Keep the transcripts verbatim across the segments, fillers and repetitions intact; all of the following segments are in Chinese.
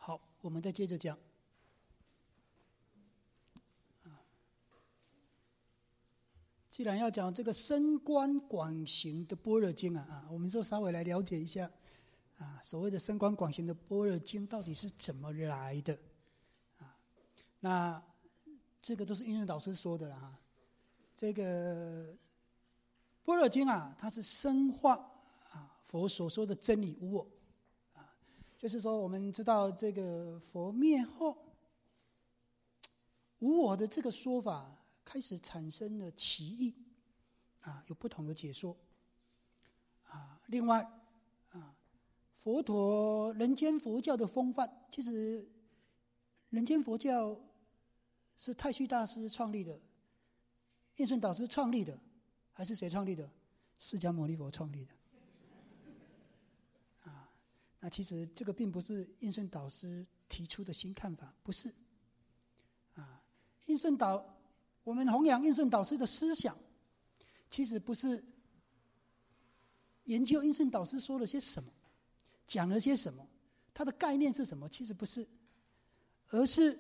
好，我们再接着讲。既然要讲这个深观广行的般若经啊，啊，我们就稍微来了解一下啊，所谓的深观广行的般若经到底是怎么来的啊？那这个都是印顺导师说的了哈。这个般若经啊，它是深化啊佛所说的真理无我啊，就是说我们知道这个佛灭后，无我的这个说法开始产生了歧义啊，有不同的解说啊。另外啊，佛陀人间佛教的风范，其实人间佛教是太虚大师创立的，印顺导师创立的，还是谁创立的？释迦牟尼佛创立的啊。那其实这个并不是印顺导师提出的新看法，不是啊。印顺导我们弘扬印顺导师的思想，其实不是研究印顺导师说了些什么，讲了些什么，他的概念是什么，其实不是，而是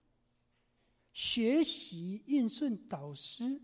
学习印顺导师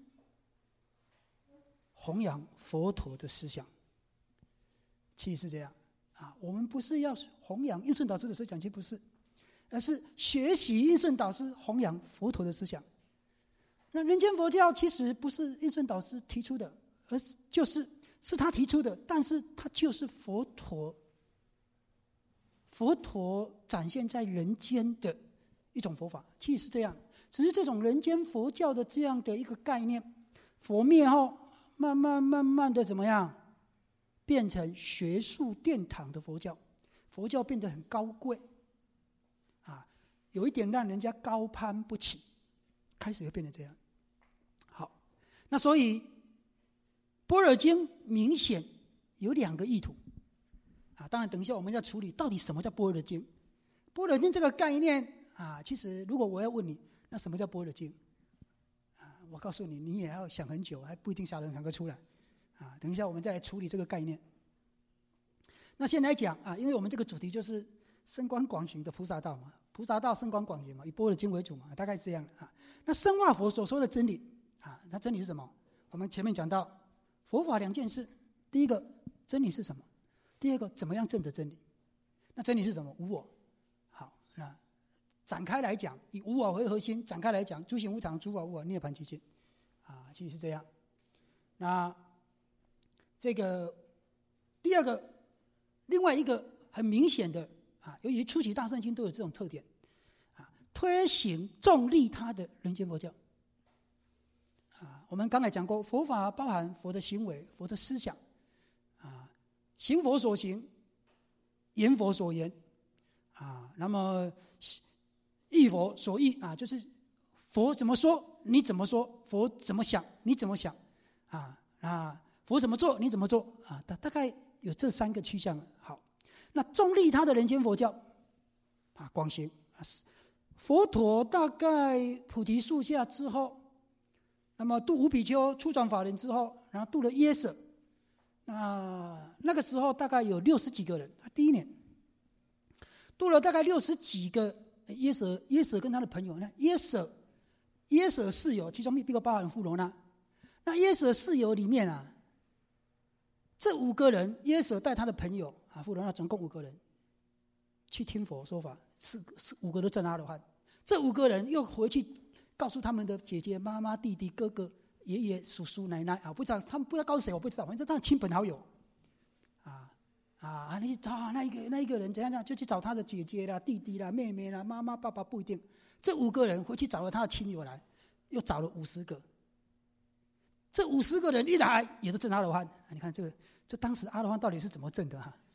弘扬佛陀的思想，其实是这样啊。我们不是要弘扬印顺导师的思想，其实不是，而是学习印顺导师弘扬佛陀的思想。那人间佛教其实不是印顺导师提出的，而是就是是他提出的，但是他就是佛陀佛陀展现在人间的一种佛法，其实是这样。只是这种人间佛教的这样的一个概念，佛灭后慢慢慢慢的怎么样，变成学术殿堂的佛教，佛教变得很高贵啊，有一点让人家高攀不起，开始会变成这样。好，那所以般若经明显有两个意图啊。当然等一下我们要处理到底什么叫般若经。般若经这个概念啊，其实如果我要问你，那什么叫般若经啊？我告诉你，你也要想很久，还不一定想得想得出来啊。等一下我们再来处理这个概念。那先来讲啊，因为我们这个主题就是深观广行的菩萨道嘛，菩萨道深观广行嘛，以般若经为主嘛，大概是这样啊。那深化佛所说的真理啊，那真理是什么？我们前面讲到佛法两件事，第一个真理是什么？第二个怎么样证得真理？那真理是什么？无我。好，那展开来讲，以无我为核心，展开来讲，诸行无常，诸法无我，涅槃寂静啊，其实是这样。那这个第二个，另外一个很明显的啊，由于初期大圣经都有这种特点啊，推行重利他的人间佛教啊。我们刚才讲过，佛法包含佛的行为、佛的思想啊，行佛所行，言佛所言啊，那么意佛所意啊，就是佛怎么说你怎么说，佛怎么想你怎么想啊，啊，佛怎么做你怎么做啊，大大概有这三个趋向。好，那重利他的人间佛教啊，广行啊，佛陀大概菩提树下之后，那么度五比丘初转法轮之后，然后度了耶舍，那那个时候大概有六十几个人，第一年度了大概六十几个耶舍，耶舍跟他的朋友，那耶舍耶舍室友，其中必个包含富罗那，那耶舍室友里面啊，这五个人，耶舍带他的朋友啊，富罗那总共五个人去听佛说法，四四五个都证阿罗汉，这五个人又回去告诉他们的姐姐、妈妈、弟弟、哥哥、爷爷、叔叔、奶奶啊，不知道他们不知道告诉谁，我不知道，反正他的亲朋好友啊啊，你去找那一个那一个人怎样怎样，就去找他的姐姐啦、弟弟啦、妹妹啦、妈妈、爸爸不一定，这五个人回去找了他的亲友来，又找了五十个，这五十个人一来也都证阿罗汉。你看这个，这当时阿罗汉到底是怎么证的哈、啊？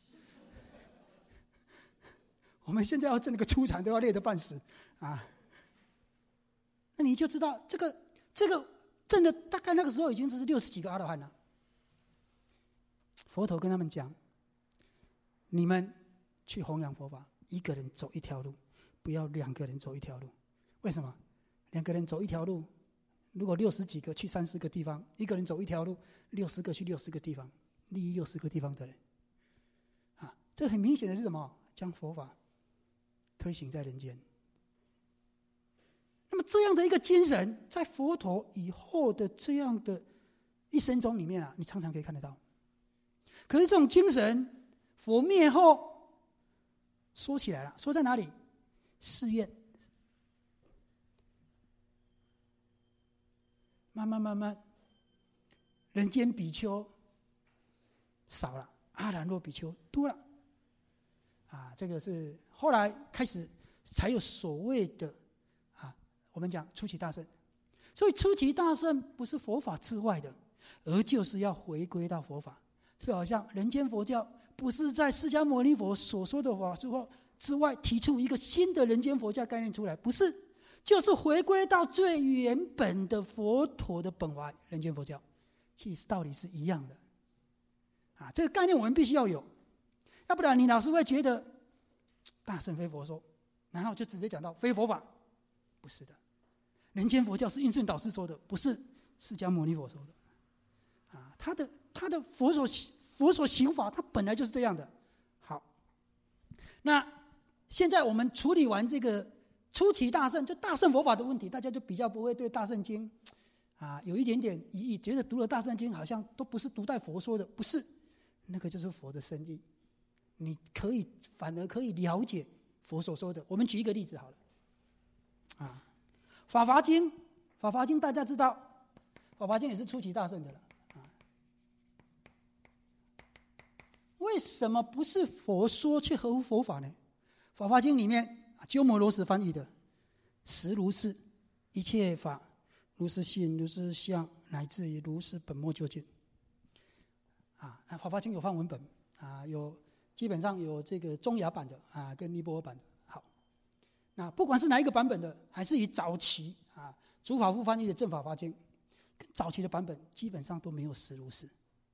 我们现在要证个初禅都要累得半死啊！那你就知道这个这个证的大概那个时候已经是六十几个阿罗汉了。佛陀跟他们讲，你们去弘扬佛法，一个人走一条路，不要两个人走一条路。为什么？两个人走一条路，如果六十几个去三十个地方，一个人走一条路，六十个去六十个地方，利益六十个地方的人啊，这很明显的是什么？将佛法推行在人间。那么这样的一个精神，在佛陀以后的这样的一生中里面啊，你常常可以看得到。可是这种精神，佛灭后缩起来了，缩在哪里？寺院。慢慢慢慢，人间比丘少了，阿兰若比丘多了。啊，这个是后来开始才有所谓的啊，我们讲出期大圣。所以出期大圣不是佛法之外的，而就是要回归到佛法。就好像人间佛教不是在释迦牟尼佛所说的法之外提出一个新的人间佛教概念出来，不是，就是回归到最原本的佛陀的本怀，人间佛教，其实道理是一样的。啊，这个概念我们必须要有，要不然你老是会觉得大圣非佛说，然后就直接讲到非佛法，不是的。人间佛教是印顺导师说的，不是释迦牟尼佛说的。啊，他的他的佛所佛所行法，他本来就是这样的。好，那现在我们处理完这个出期大圣，就大圣佛法的问题，大家就比较不会对大圣经啊有一点点疑义，觉得读了大圣经好像都不是独代佛说的，不是。那个就是佛的深意，你可以反而可以了解佛所说的。我们举一个例子好了，啊，法华经，法华经大家知道，法华经也是出期大圣的了，啊，为什么不是佛说却合乎佛法呢？法华经里面，鸠摩罗什翻译的，实如是，一切法如是性，如是相，乃至于如是本末究竟。啊，法华经有梵文本啊，有基本上有这个中亚版的啊，跟尼泊尔版的。好，那不管是哪一个版本的，还是以早期啊竺法夫翻译的正法华经，跟早期的版本基本上都没有实如是。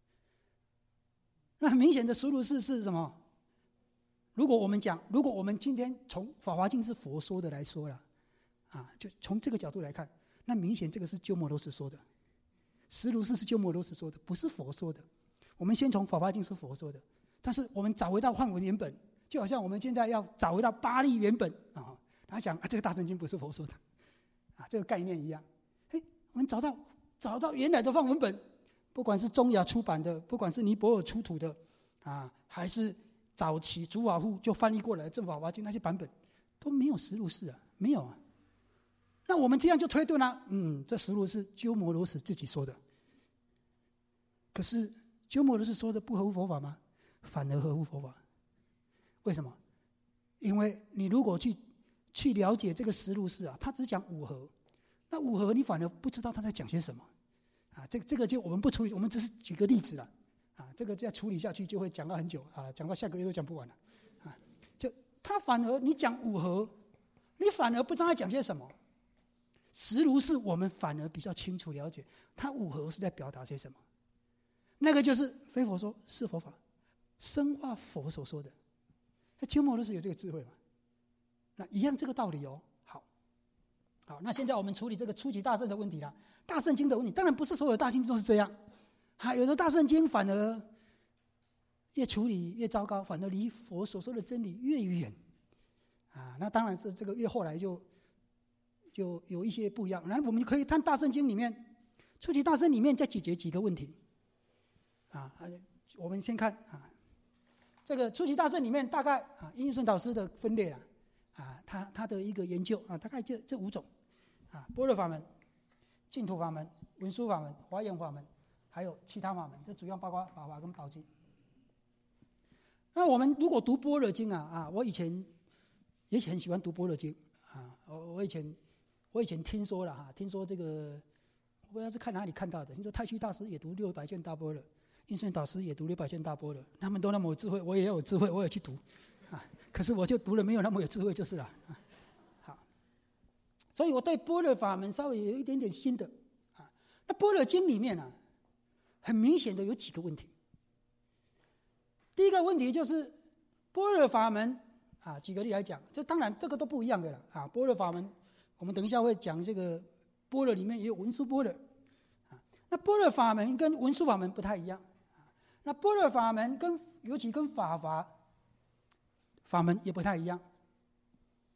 那很明显的实如是是什么？如果我们讲，如果我们今天从法华经是佛说的来说了，啊，就从这个角度来看，那明显这个是鸠摩罗什说的，实如是是鸠摩罗什说的，不是佛说的。我们先从法华经是佛说的，但是我们找回到梵文原本，就好像我们现在要找回到巴利原本啊，他讲啊，这个大乘经不是佛说的，啊，这个概念一样。哎，我们找到找到原来的梵文本，不管是中亚出版的，不管是尼泊尔出土的，啊，还是早期竺法夫就翻译过来的正法华经那些版本，都没有实如是啊，没有啊。那我们这样就推断了，嗯，这实如是鸠摩罗什自己说的，可是。鸠摩罗什说的不合乎佛法吗？反而合乎佛法。为什么？因为你如果去去了解这个实如是啊，他只讲五合，那五合你反而不知道他在讲些什么啊。这个这个就我们不处理，我们只是举个例子了啊。这个再处理下去就会讲到很久啊，讲到下个月都讲不完了啊。就他反而你讲五合，你反而不知道他讲些什么。实如是我们反而比较清楚了解，他五合是在表达些什么。那个就是非佛说，是佛法，深化佛所说的。那鸠摩罗什有这个智慧嘛？那一样这个道理哦。好，好，那现在我们处理这个初级大圣的问题了。大圣经的问题，当然不是所有的大圣经都是这样，还有的大圣经反而越处理越糟糕，反而离佛所说的真理越远啊。那当然是这个越后来就就有一些不一样。然后我们可以看大圣经里面，初级大圣里面再解决几个问题。啊，我们先看啊，这个初期大圣里面大概啊，印顺导师的分类啊，啊，他他的一个研究啊，大概这这五种啊，般若法门、净土法门、文殊法门、华严法门，还有其他法门，这主要包括法华跟宝经。那我们如果读般若经啊啊，我以前也很喜欢读般若经啊，我我以前我以前听说了哈、啊，听说这个我不知道是看哪里看到的，听说太虚大师也读六百卷大般若。印顺导师也读六百卷大般若，他们都那么有智慧，我也有智慧，我也去读，啊，可是我就读了没有那么有智慧就是了，啊，好，所以我对般若法门稍微有一点点心得，啊，那般若经里面啊，很明显的有几个问题。第一个问题就是般若法门啊，举个例来讲，这当然这个都不一样的了啊，般若法门，我们等一下会讲这个般若里面也有文殊般若，啊，那般若法门跟文殊法门不太一样。那般若法门跟尤其跟法华法门也不太一样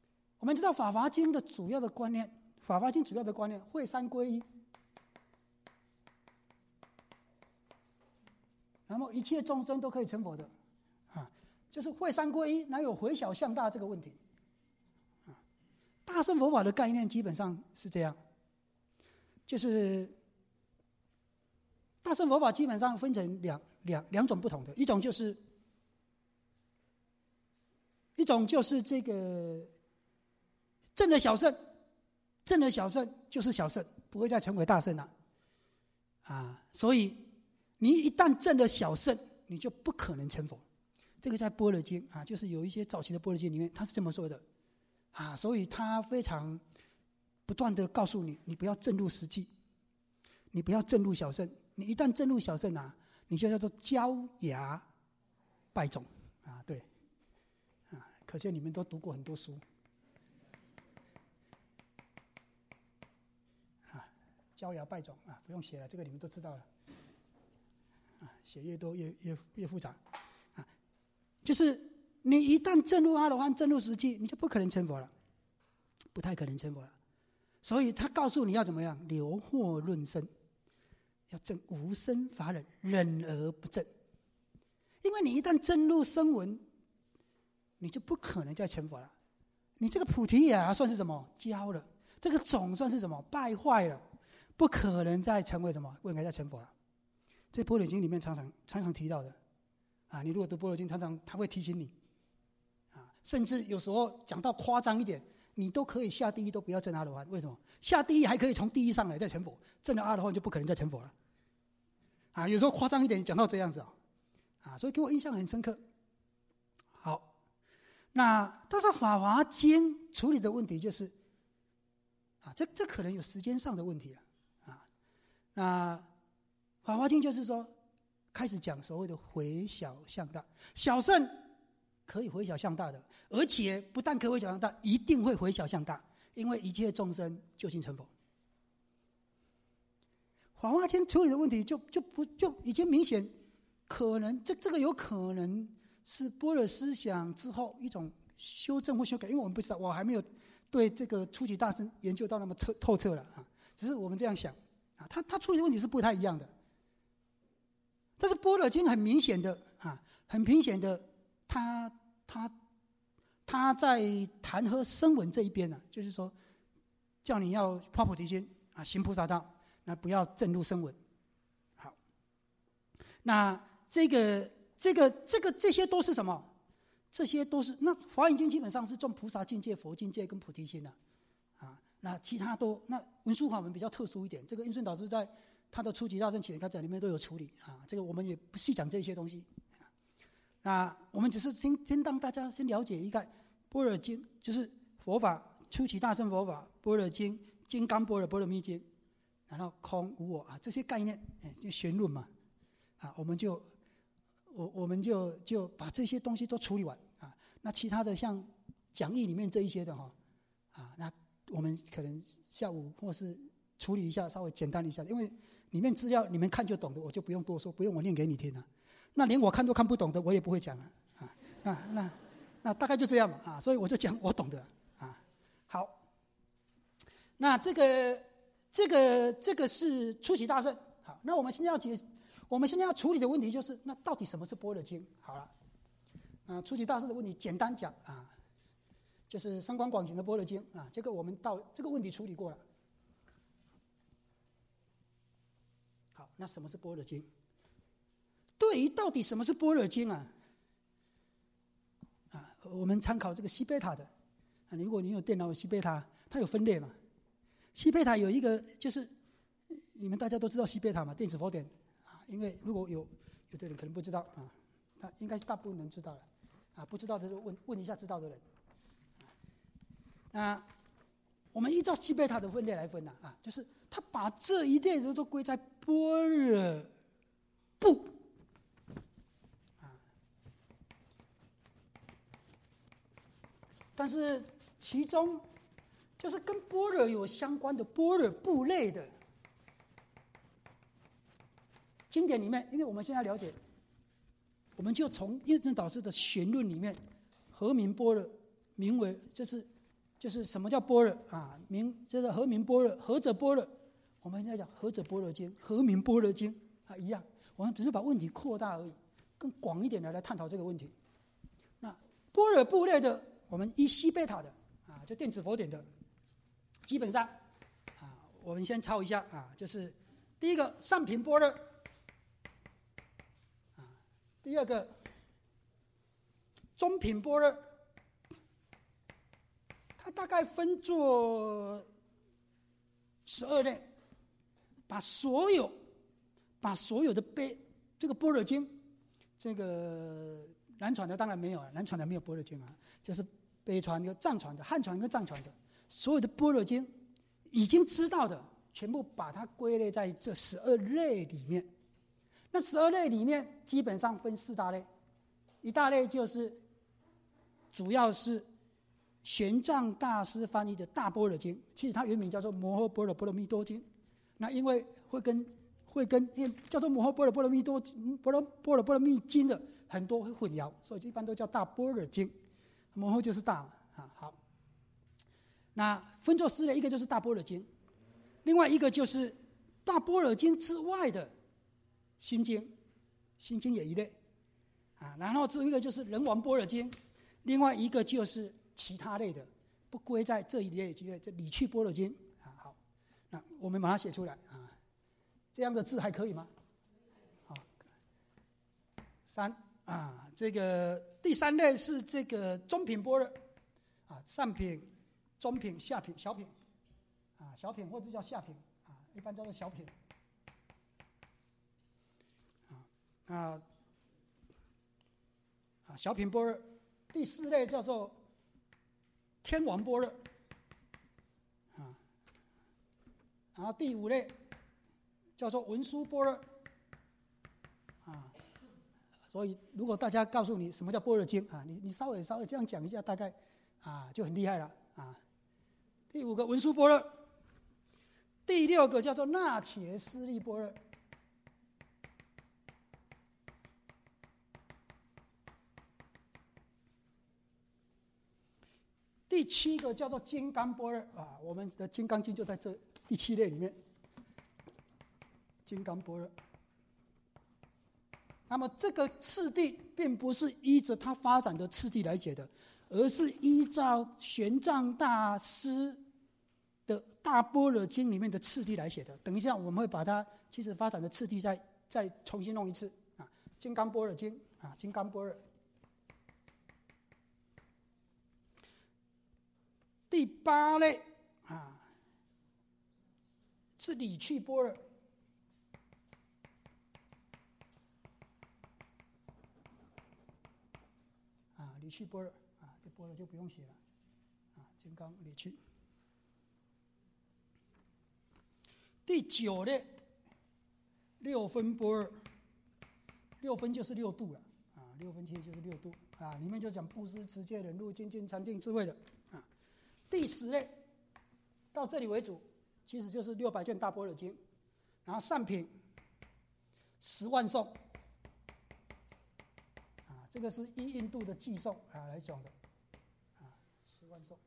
我们知道《法华经》的主要的观念，《法华经》主要的观念，会三归一，然后一切众生都可以成佛的，啊，就是会三归一，哪有回小向大这个问题？啊，大乘佛法的概念基本上是这样，就是大乘佛法基本上分成两两两种不同的，一种就是一种就是这个证了小圣，证了小圣就是小圣，不会再成为大圣了，啊，所以你一旦证了小圣，你就不可能成佛。这个在般若经啊，就是有一些早期的般若经里面，他是这么说的，啊，所以他非常不断的告诉你，你不要证入实际，你不要证入小圣，你一旦证入小圣啊，你就叫做焦芽败种啊，对，啊，可见你们都读过很多书，啊，焦芽败种啊，不用写了，这个你们都知道了。写越多越越越复杂，啊，就是你一旦证入阿罗汉、证入实际，你就不可能成佛了，不太可能成佛了。所以他告诉你要怎么样，留惑论生，要证无生法忍，忍而不证。因为你一旦证入声闻，你就不可能再成佛了。你这个菩提芽算是什么？焦了，这个种算是什么？败坏了，不可能再成为什么？不应该再成佛了。这般若经里面常常常常提到的，啊，你如果读般若经，常常他会提醒你，啊，甚至有时候讲到夸张一点，你都可以下地狱都不要证阿罗汉，为什么？下地狱还可以从地狱上来再成佛，证了阿罗汉就不可能再成佛了，啊，有时候夸张一点讲到这样子啊，啊，所以给我印象很深刻。好，那但是《法华经》处理的问题就是，啊，这这可能有时间上的问题了，啊，那。《法华经》就是说，开始讲所谓的回小向大，小圣可以回小向大的，而且不但可以回小向大，一定会回小向大，因为一切众生究竟成佛。《法华经》处理的问题就就不就已经明显，可能这这个有可能是般若思想之后一种修正或修改，因为我们不知道，我还没有对这个初级大乘研究到那么透透彻了啊，只是我们这样想啊，他他处理的问题是不太一样的。但是般若经很明显的啊，很明显的，他他他在谈和声闻这一边呢、啊，就是说，叫你要发菩提心啊，行菩萨道，那不要证入声闻。好，那这个这个这个这些都是什么？这些都是那《华严经》基本上是重菩萨境界、佛境界跟菩提心的、啊，啊，那其他都那文殊法门比较特殊一点，这个印顺导师在。他的初级大乘起源开展里面都有处理啊，这个我们也不细讲这些东西。那我们只是先先让大家先了解一概般若经，就是佛法初级大乘佛法般若经、金刚般若波罗蜜经，然后空无我啊这些概念，哎，就玄论嘛，啊，我们就我我们就就把这些东西都处理完啊。那其他的像讲义里面这一些的哈，啊，那我们可能下午或是处理一下，稍微简单一下，因为。里面资料你们看就懂的，我就不用多说，不用我念给你听了。那连我看都看不懂的，我也不会讲了啊。那那那大概就这样嘛啊，所以我就讲我懂的啊。好，那这个这个这个是初级大乘。好，那我们现在要解，我们现在要处理的问题就是，那到底什么是般若经？好了，啊，初级大乘的问题简单讲啊，就是深广广行的般若经啊，这个我们到这个问题处理过了。那什么是般若经？对于到底什么是般若经啊？啊，我们参考这个西贝塔的啊，如果你有电脑有西贝塔，它有分类嘛。西贝塔有一个就是，你们大家都知道西贝塔嘛，电子佛典啊。因为如果有有的人可能不知道啊，那应该是大部分人知道了啊，不知道的就问问一下知道的人。那我们依照西贝塔的分类来分呐啊，就是他把这一类的都归在般若部啊，但是其中就是跟般若有相关的般若部类的经典里面，因为我们现在了解，我们就从印顺导师的玄论里面，和名般若名为就是就是什么叫般若啊？明这个和明般若，何者般若？我们现在讲何者般若经，和明般若经啊一样，我们只是把问题扩大而已，更广一点的来探讨这个问题。那般若部类的，我们依西贝塔的啊，就电子佛典的，基本上啊，我们先抄一下啊，就是第一个上品般若啊，第二个中品般若，它大概分作十二类，把所有把所有的悲这个般若经，这个南传的当然没有了，南传的没有般若经啊，就是北传的、藏传的、汉传跟藏传的，所有的般若经已经知道的，全部把它归类在这十二类里面。那十二类里面基本上分四大类，一大类就是主要是玄奘大师翻译的大般若经，其实它原名叫做摩诃般若波罗蜜多经。那因为会跟会跟因为叫做摩诃般若波罗蜜多波罗波罗波罗蜜经的很多会混淆，所以一般都叫大般若经。摩诃就是大啊，好。那分作四类，一个就是大般若经，另外一个就是大般若经之外的心经，心经也一类啊。然后这一个就是人王般若经，另外一个就是其他类的，不归在这一类之类，这理趣般若经啊。好，那我们把它写出来啊，这样的字还可以吗？好，三啊，这个第三类是这个中品般若啊，上品、中品、下品、小品啊，小品或者叫下品啊，一般叫做小品啊啊啊，小品般若。第四类叫做天王般若啊，然后第五类叫做文殊般若啊。所以如果大家告诉你什么叫般若经啊，你你稍微稍微这样讲一下，大概啊就很厉害了啊。第五个文殊般若，第六个叫做那伽斯利般若。第七个叫做金刚般若啊，我们的《金刚经》就在这第七类里面。金刚般若，那么这个次第并不是依着它发展的次第来写的，而是依照玄奘大师的《大般若经》里面的次第来写的。等一下我们会把它其实发展的次第再再重新弄一次啊，《金刚般若经》啊，《金刚般若》。第八类啊是理趣般若啊，理趣般若啊，这般若就不用写了啊，金刚理趣。第九类六分般若，六分就是六度了啊，六分其实就是六度啊，里面就讲布施、持戒、忍辱、精进、禅定、智慧的啊。第十类到这里为主，其实就是六百卷大般若经，然后上品十万颂啊，这个是依印度的偈颂啊来讲的啊，十万颂。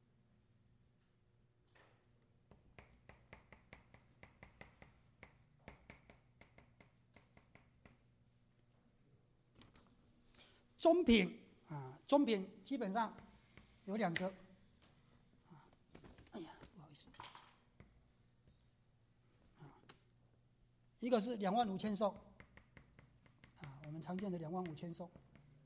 中品啊，中品基本上有两个。一个是两万五千颂，啊，我们常见的两万五千颂，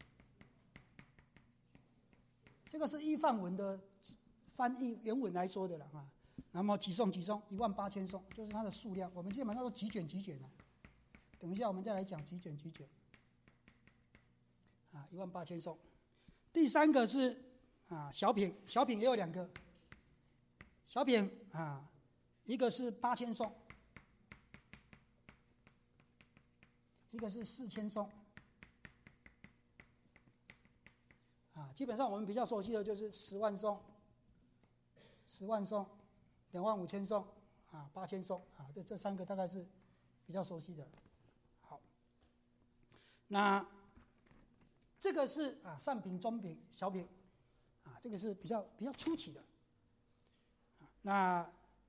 这个是依梵文的翻译原文来说的了啊。那么几颂几颂，一万八千颂，就是它的数量。我们基本上都几卷几卷的，等一下我们再来讲几卷几卷，啊，一万八千颂。第三个是啊小品，小品也有两个，小品啊，一个是八千颂。一个是四千颂，啊，基本上我们比较熟悉的就是十万颂、十万颂、两万五千颂，啊，八千颂，啊，这这三个大概是比较熟悉的。好，那这个是啊上品、中品、小品，啊，这个是比较比较初期的那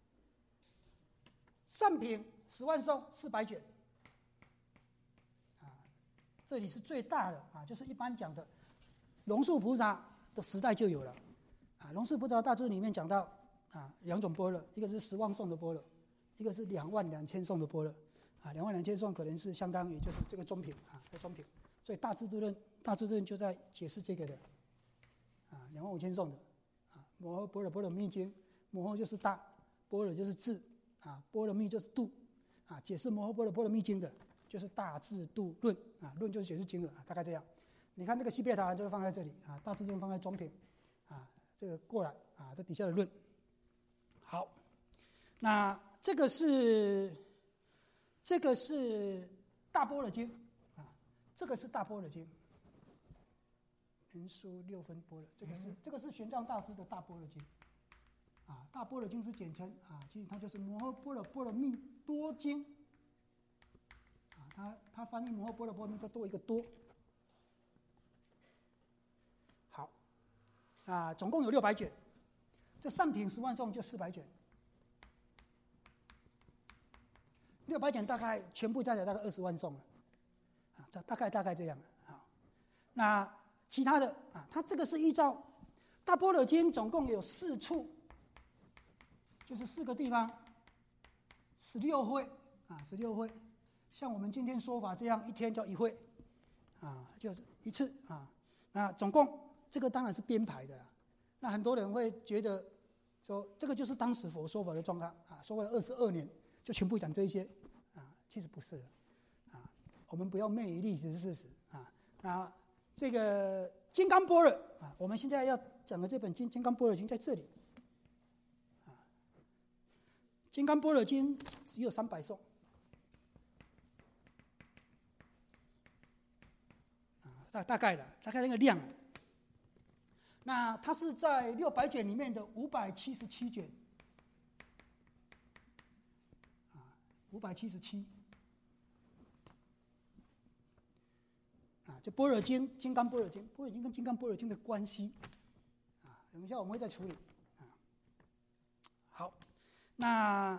上品十万颂四百卷，啊，这里是最大的啊，就是一般讲的龙树菩萨的时代就有了，啊，龙树菩萨大注里面讲到啊两种般若，一个是十万颂的般若，一个是两万两千颂的般若，啊，两万两千颂可能是相当于就是这个中品啊，这中品，所以大智度论大智度论就在解释这个的，啊，两万五千颂的，啊，摩诃般若波罗蜜经，摩诃就是大，般若就是智。啊，般若蜜就是度，啊，解释摩诃般若波罗蜜经的，就是大智度论，啊，论就是解释经了，啊，大概这样。你看那个西贝塔就放在这里，啊，大智度论放在中品，啊，这个过来，啊，这底下的论。好，那这个是，这个是大般若经，啊，这个是大般若经，原书六分般若，这个是、嗯、这个是玄奘大师的大般若经。啊，大般若经是简称啊，其实它就是摩诃般若波罗蜜多经啊，它它翻译摩诃般若波罗蜜多多一个多。好，啊，总共有六百卷，这上品十万颂就四百卷，六百卷大概全部加起来大概二十万颂了，啊，大大概大概这样啊。那其他的啊，它这个是依照大般若经总共有四处。就是四个地方，十六会啊，十六会，像我们今天说法这样，一天叫一会，啊，就是一次啊。那总共这个当然是编排的啦。那很多人会觉得说，这个就是当时佛说法的状况啊，说了二十二年就全部讲这一些啊，其实不是的啊。我们不要昧于历史事实啊。那这个金刚般若啊，我们现在要讲的这本金金刚般若经在这里。金刚般若经只有三百颂，啊，大大概的，大概那个量。那它是在六百卷里面的五百七十七卷，啊，五百七十七，啊，就般若经、金刚般若经、般若经跟金刚般若经的关系，啊，等一下我们会再处理，啊，好。那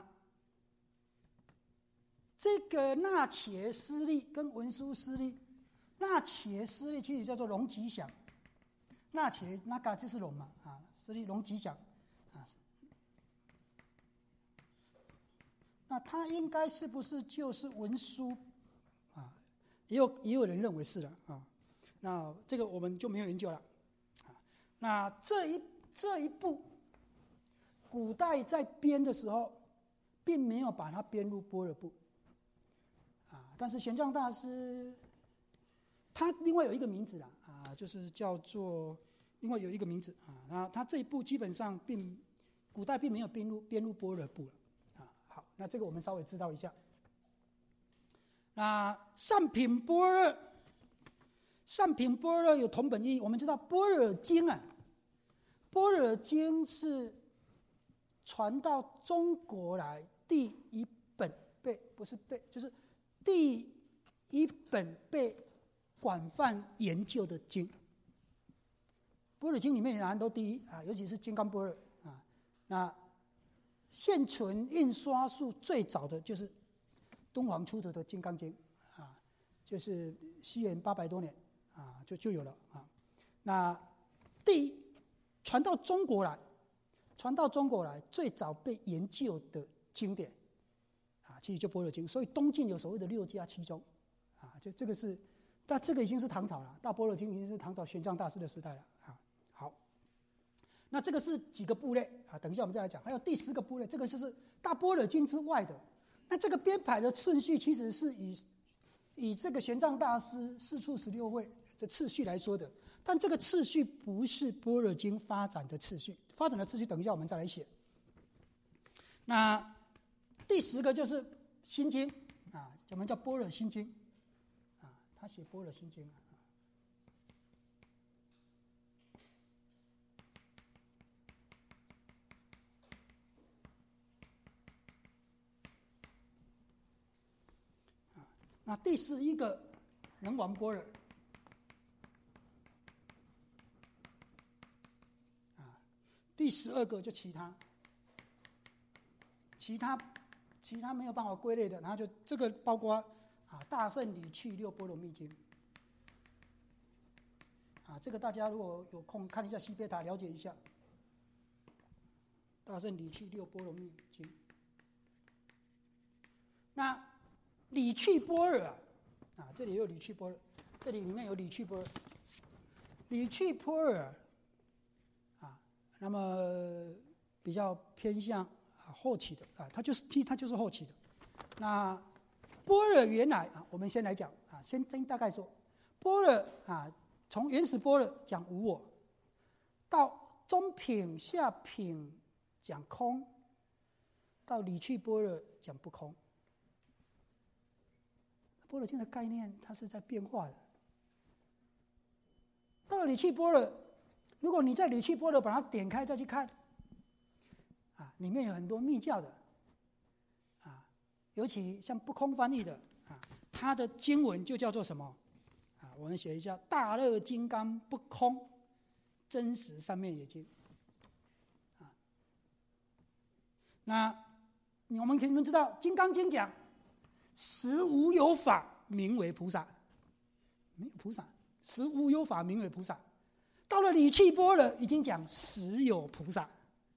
这个那伽斯利跟文殊师利，那伽斯利其实叫做龙吉祥，那伽那个就是龙嘛，啊，师利龙吉祥，啊，那他应该是不是就是文殊啊？也有也有人认为是的啊，那这个我们就没有研究了，啊，那这一这一部。古代在编的时候，并没有把它编入般若部，啊，但是玄奘大师，他另外有一个名字啦，啊，就是叫做另外有一个名字啊，那他这一部基本上并古代并没有编入编入般若部了，啊，好，那这个我们稍微知道一下。那上品般若，上品般若有同本义，我们知道般若经啊，般若经是。传到中国来第一本被不是被就是第一本被广泛研究的经，般若经里面难都第一啊，尤其是金刚般若啊。那现存印刷术最早的就是敦煌出土的《金刚经》啊，就是西元八百多年啊就就有了啊。那第一传到中国来。传到中国来，最早被研究的经典，啊，其实就般若经。所以东晋有所谓的六家七宗，啊，就这个是，但这个已经是唐朝了，大般若经已经是唐朝玄奘大师的时代了，啊，好。那这个是几个部类啊？等一下我们再来讲。还有第十个部类，这个就是大般若经之外的。那这个编排的顺序其实是以以这个玄奘大师四处十六会的次序来说的。但这个次序不是般若经发展的次序，发展的次序等一下我们再来写。那第十个就是心经啊，我们叫般若心经啊，他写般若心经啊。啊，那第十一个人王般若。第十二个就其他， 其他其他没有办法归类的，然后就这个包括啊大圣理趣六波罗蜜经。啊，这个大家如果有空看一下西贝塔，了解一下。大圣理趣六波罗蜜经。那理趣波尔啊，啊，这里有理趣波尔，这里里面有理趣波尔，理趣波尔啊，那么比较偏向啊后期的啊，它就是其实它就是后期的。那波尔原来啊，我们先来讲啊，先先大概说波尔啊。从原始般若讲无我，到中品下品讲空，到理趣般若讲不空。般若经的概念它是在变化的。到了理趣般若，如果你在理趣般若把它点开再去看，啊，里面有很多密教的，啊，尤其像不空翻译的啊，它的经文就叫做什么？我们写一下《大乐金刚不空真实三昧耶经》啊。那我们你们知道，《金刚经》讲实无有法名为菩萨，没有菩萨，实无有法名为菩萨。到了理趣般若，已经讲实有菩萨。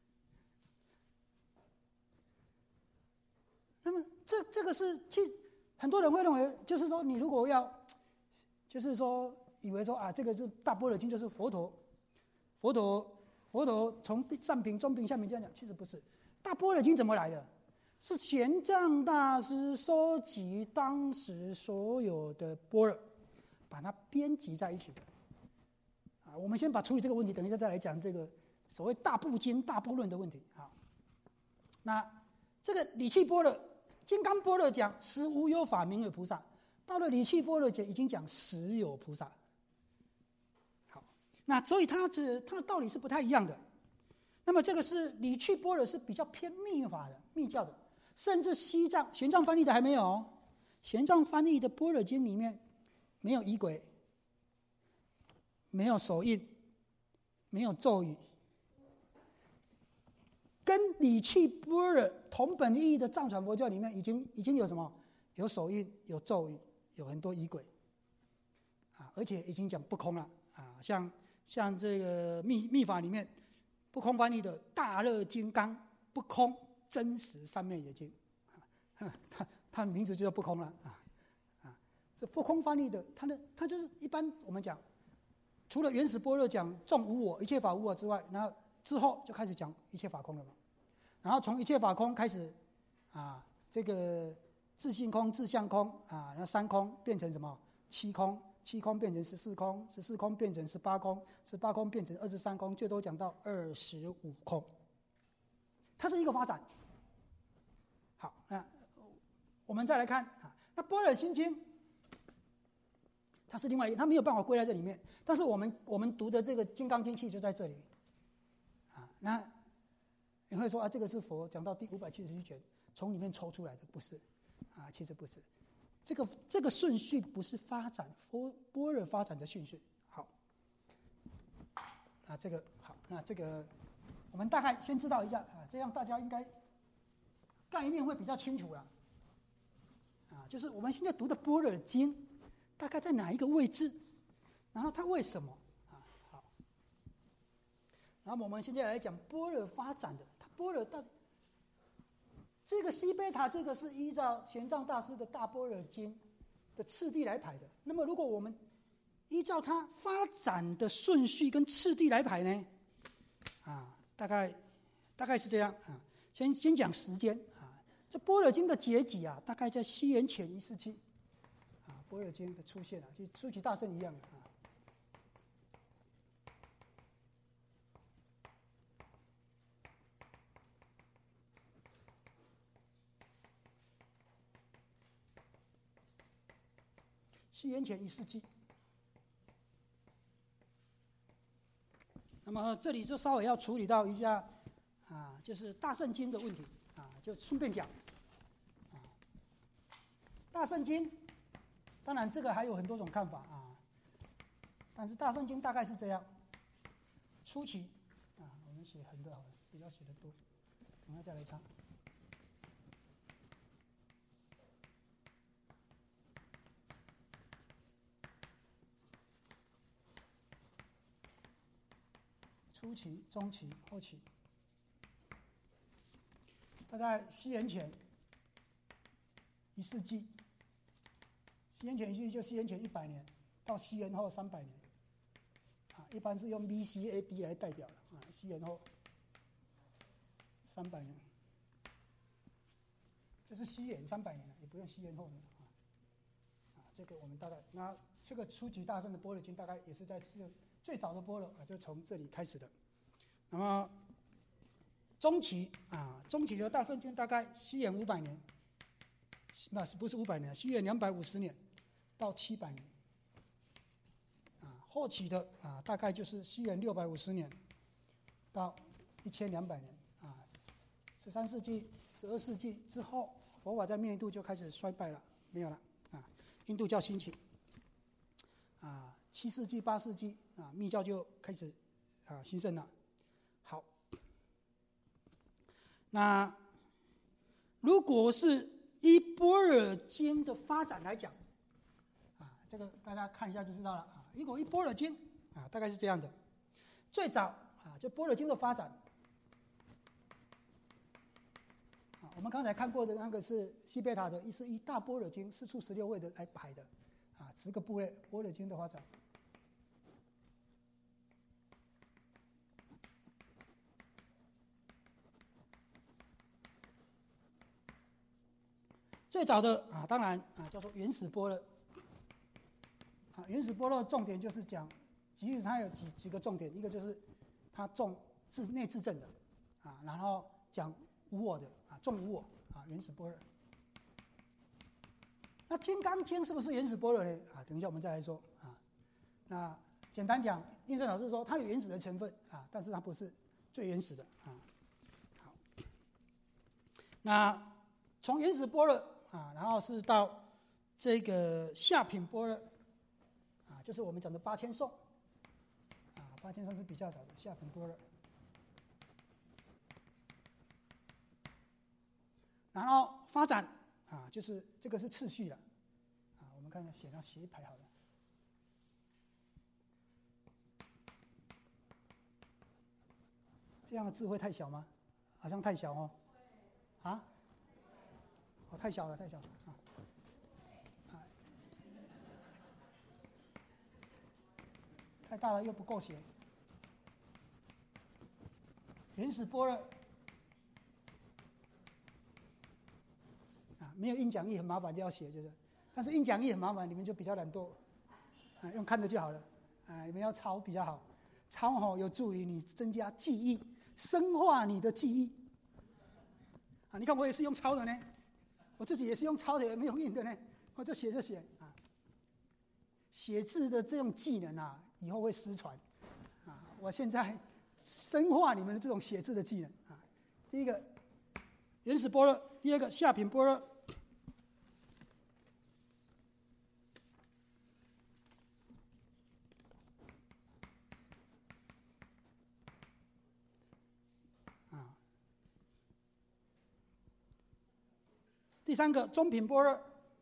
那么这这个是，其实很多人会认为，就是说，你如果要。就是说，以为说啊，这个是大般若经，就是佛陀，佛陀，佛陀从上品、中品、下品这样讲，其实不是。大般若经怎么来的？是玄奘大师收集当时所有的般若，把它编辑在一起的。啊，我们先把处理这个问题，等一下再来讲这个所谓大部经、大部论的问题。好，那这个理趣般若、金刚般若讲实无有法名为菩萨。到了理趣般若经已经讲实有菩萨，好，那所以它这它的道理是不太一样的。那么这个是理趣般若是比较偏密法的、密教的，甚至西藏玄奘翻译的还没有哦。玄奘翻译的般若经里面没有仪轨，没有手印，没有咒语，跟理趣般若同本意义的藏传佛教里面已经已经有什么？有手印，有咒语。有很多仪轨，啊，而且已经讲不空了啊，像像这个密密法里面，不空翻译的《大乐金刚不空真实三昧耶经》，啊，它它的名字就叫不空了啊啊，这不空翻译的，它的它就是一般我们讲，除了原始般若讲众无我、一切法无我之外，然后之后就开始讲一切法空了嘛，然后从一切法空开始，啊，这个。自性空、自相空啊，那三空变成什么？七空，七空变成十四空，十四空变成十八空，十八空变成二十三空，最多讲到二十五空。它是一个发展。好，那我们再来看啊，那般若心经，它是另外一，它没有办法归在这里面，但是我们我们读的这个金刚经气就在这里。啊，那你会说啊，这个是佛讲到第五百七十一卷从里面抽出来的，不是？啊，其实不是，这个这个顺序不是发展般般若发展的顺序。好，那这个好，那这个我们大概先知道一下啊，这样大家应该概念会比较清楚了。啊，就是我们现在读的般若经大概在哪一个位置，然后它为什么啊？好，然后我们现在来讲般若发展的，它般若到底。这个西贝塔，这个是依照玄奘大师的大般若经的次第来排的。那么，如果我们依照它发展的顺序跟次第来排呢？啊，大概大概是这样啊。先先讲时间啊，这般若经的结集啊，大概在西元前一世纪啊，般若经的出现啊，就出其大圣一样的啊。西元前一世纪，那么这里就稍微要处理到一下啊，就是大圣经的问题啊，就顺便讲啊，大圣经，当然这个还有很多种看法啊，但是大圣经大概是这样，初期啊，我们写横的好了，比较写的多，等下再来查。 初期、中期、后期，大概西元前一世纪，西元前一世纪就西元前一百年到西元后三百年，啊，一般是用 B C A D 来代表的啊，西元后三百年，就是西元三百年了，也不用西元后了啊。啊，这个我们大概那这个初级大圣的般若经大概也是在这个最早的般若啊，就从这里开始的。那么中期啊，中期的大圣经大概西元五百年，那是不是五百年？西元两百五十年到七百年。啊，后期的啊，大概就是西元六百五十年到一千两百年啊。十三世纪、十二世纪之后，佛法在印度就开始衰败了，没有了啊。印度教兴起啊，七世纪、八世纪啊，密教就开始啊兴盛了。好，那如果是依般若经的发展来讲，啊，这个大家看一下就知道了啊。如果依般若经啊，大概是这样的。最早啊，就般若经的发展，啊，我们刚才看过的那个是西贝塔的，一是依大般若经四处十六位的来排的，啊，十个部类般若经的发展。最早的啊，当然啊，叫做原始般若。啊，原始般若重点就是讲，其实它有几几个重点，一个就是它重自内自证的，啊，然后讲无我的啊，重无我啊，原始般若。那《金刚经》是不是原始般若呢？啊，等一下我们再来说啊。那简单讲，印顺老师说它有原始的成分啊，但是它不是最原始的啊。好，那从原始般若啊，然后是到这个下品般若啊，就是我们讲的八千颂啊，八千颂是比较早的下品般若。然后发展啊，就是这个是次序了啊，我们看看写上写一排好了。这样的字会太小吗？好像太小哦。啊？哦，太小了，太小了啊！啊，太大了又不够写。原始般若啊，没有印讲义很麻烦，就要写，就是。但是印讲义很麻烦，你们就比较懒惰，啊，用看的就好了。啊，你们要抄比较好，抄好有助于你增加记忆，深化你的记忆。啊，你看我也是用抄的呢。我自己也是用抄的，也没有印的呢，我就写就写啊。写字的这种技能啊，以后会失传啊。我现在深化你们的这种写字的技能啊。第一个原始般若，第二个下品般若。啊，第三个中品般若。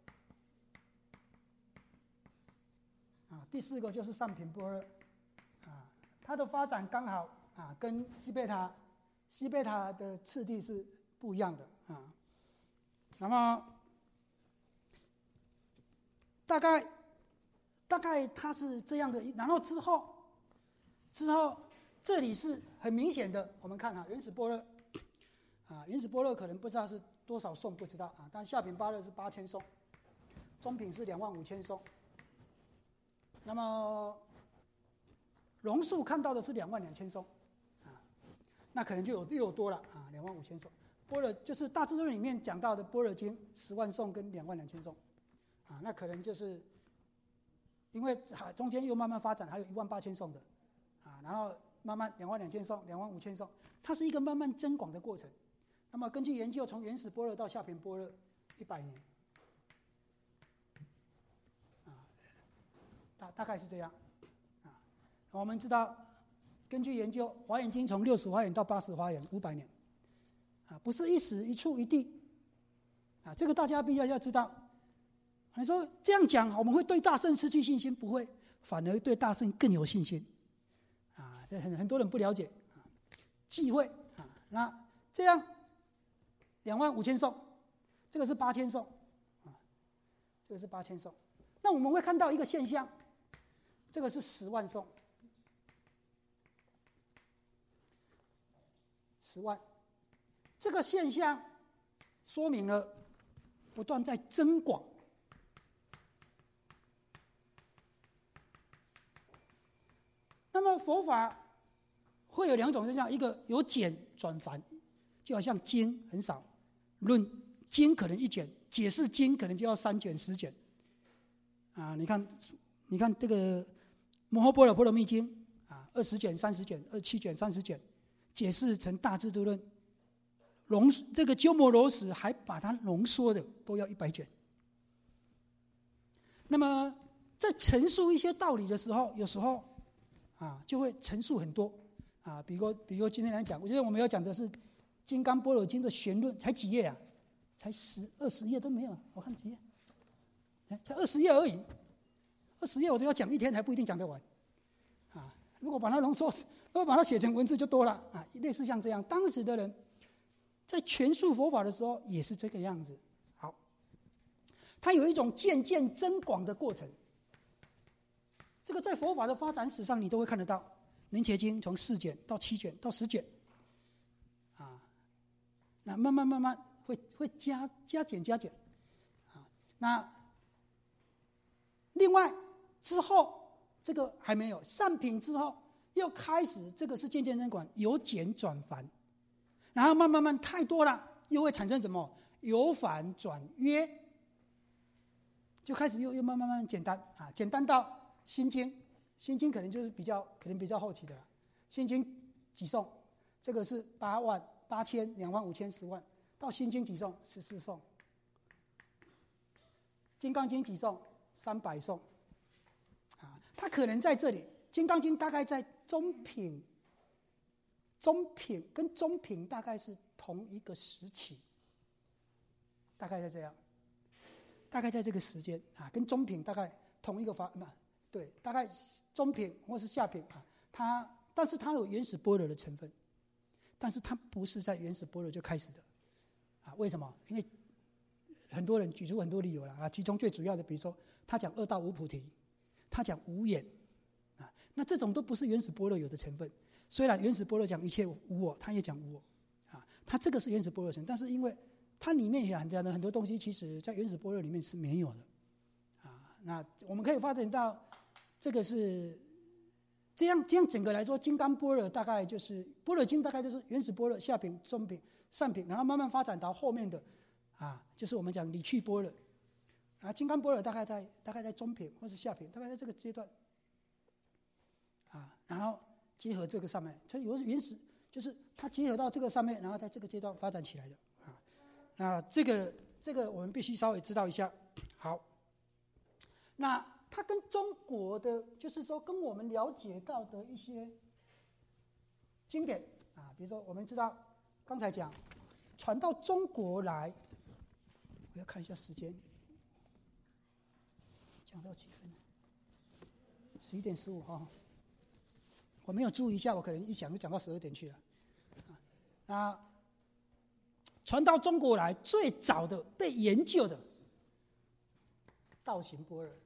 啊，第四个就是上品般若。啊，它的发展刚好啊，跟西贝塔西贝塔的次第是不一样的啊。那么大概大概它是这样的，然后之后之后这里是很明显的，我们看啊，原始般若啊，原始般若可能不知道是多少颂，不知道啊，但下品般若是八千颂，中品是两万五千颂。那么龙树看到的是两万两千颂，啊，那可能就有又有多了啊，两万五千颂。般若就是大智度论里面讲到的般若经十万颂跟两万两千颂，啊，那可能就是因为中间又慢慢发展，还有一万八千颂的，啊，然后慢慢两万两千颂、两万五千颂，它是一个慢慢增广的过程。那么根据研究，从原始般若到下品般若一百年。大大概是这样，啊，我们知道，根据研究，华严经从六十华严到八十华严五百年，啊，不是一时一处一地，啊，这个大家必须要知道。你说这样讲，我们会对大圣失去信心？不会，反而对大圣更有信心，啊， 这很很多人不了解啊，忌讳啊。那这样两万五千颂，这个是八千颂啊，这个是八千颂。那我们会看到一个现象，这个是十万颂，十万，这个现象说明了不断在增广。那么佛法会有两种现象，一个由简转繁，就好像经很少，论经可能一卷，解释经可能就要三卷十卷。啊，你看，你看这个《摩诃般若波罗蜜经》啊，二十卷、三十卷、二七卷、三十卷，解释成《大智度论》，浓这个鸠摩罗什还把它浓缩的，都要一百卷。那么在陈述一些道理的时候，有时候啊就会陈述很多啊，比如比如今天来讲，我觉得我们要讲的是《金刚般若经》的玄论，才几页啊？才十二十页都没有，我看几页？才二十页而已，二十页我都要讲一天，还不一定讲得完，啊！如果把它浓缩，如果把它写成文字就多了啊。类似像这样，当时的人在诠述佛法的时候也是这个样子。好，它有一种渐渐增广的过程。这个在佛法的发展史上，你都会看得到，《楞伽经》从四卷到七卷到十卷，啊，那慢慢慢慢会会加加减加减，啊，那。另外，之后这个还没有善品之后，又开始这个是渐渐增广，由简转繁，然后慢慢慢太多了，又会产生什么？由繁转约，就开始又又慢慢慢简单啊，简单到心经，心经可能就是比较可能比较后期的了。心经几颂？这个是八万、八千、两万、五千、十万，到心经几颂？十四颂。金刚经几颂？三百颂，啊，它可能在这里，《金刚经》大概在中品，中品跟中品大概是同一个时期，大概在这样，大概在这个时间啊，跟中品大概同一个发，对，大概中品或是下品啊，它，但是它有原始般若的成分，但是它不是在原始般若就开始的，啊，为什么？因为很多人举出很多理由了啊，其中最主要的，比如说他讲二道无菩提，他讲无眼啊，那这种都不是原始般若有的成分。虽然原始般若讲一切无我，他也讲无我啊，他这个是原始般若成分，但是因为它里面也讲的很多东西，其实在原始般若里面是没有的啊。那我们可以发展到这个是这样，这样整个来说，金刚般若大概就是般若经，大概就是原始般若、下品、中品、上品，然后慢慢发展到后面的。啊，就是我们讲理趣般若，啊，金刚般若大概在大概在中品或是下品，大概在这个阶段，啊，然后结合这个上面，它有原始，就是它结合到这个上面，然后在这个阶段发展起来的，啊，那这个这个我们必须稍微知道一下。好，那它跟中国的，就是说跟我们了解到的一些经典啊，比如说我们知道刚才讲传到中国来。我要看一下时间，讲到几分？十一点十五哈。我没有注意一下，我可能一讲就讲到十二点去了。啊，传到中国来最早的被研究的道行般若。